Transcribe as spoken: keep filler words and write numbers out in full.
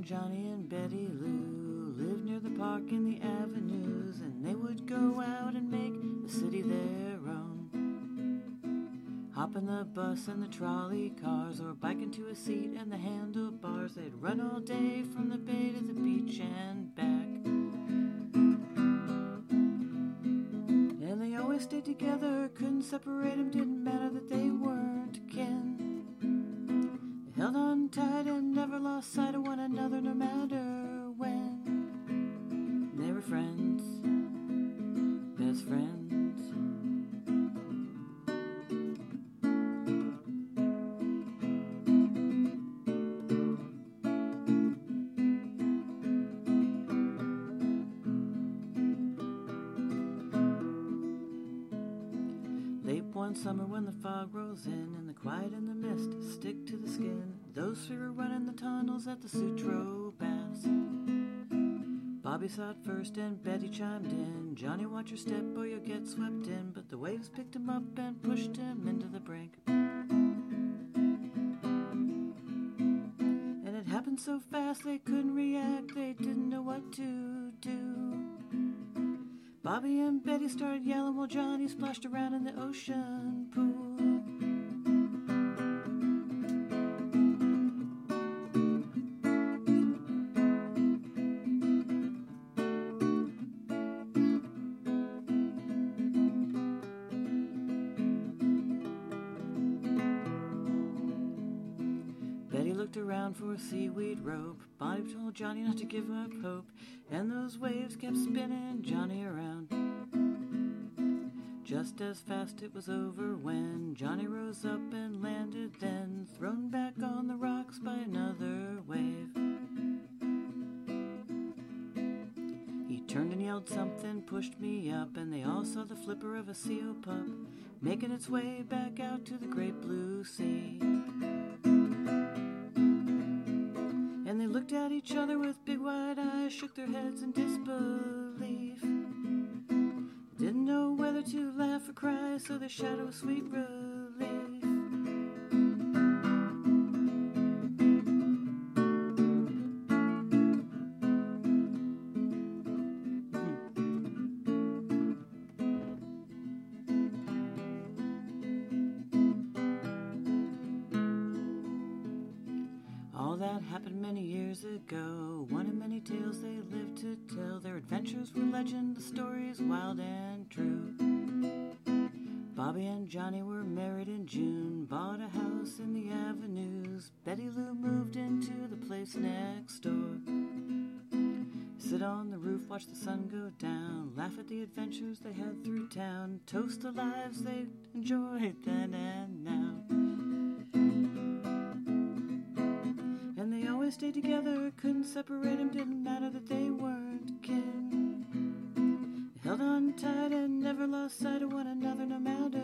and Johnny and Betty Lou lived near the park in the avenues, and they would go out and make the city their own. Hop in the bus and the trolley cars, or bike into a seat and the handlebars. They'd run all day from the bay to the beach and back. And they always stayed together, couldn't separate them, didn't matter that they weren't kin. They held on tight and never lost sight of one another, no matter when. They were friends, best friends. One summer when the fog rolls in and the quiet and the mist stick to the skin, those three were running the tunnels at the Sutro Baths. Bobby saw it first and Betty chimed in. Johnny, watch your step or you'll get swept in. But the waves picked him up and pushed him into the brink. And it happened so fast they couldn't react, they didn't know what to do. Bobby and Betty started yelling while Johnny splashed around in the ocean pool. Betty looked around for a seaweed rope. Bobby told Johnny not to give up hope, and those waves kept spinning Johnny around. Just as fast it was over when Johnny rose up and landed, then thrown back on the rocks by another wave. He turned and yelled something, pushed me up, and they all saw the flipper of a seal pup making its way back out to the great blue sea. And they looked at each other with big wide eyes, shook their heads in disbelief. Didn't know whether to laugh or cry, so they shouted with sweet relief. All that happened many years ago, one of many tales they lived to tell. Their adventures were legend, the stories wild and true. Bobby and Johnny were married in June, bought a house in the avenues. Betty Lou moved into the place next door. Sit on the roof, watch the sun go down, laugh at the adventures they had through town, toast the lives they enjoyed then and now. And they always stayed together, couldn't separate them, didn't matter that they weren't kin. They held on tight and never lost sight of one another, no matter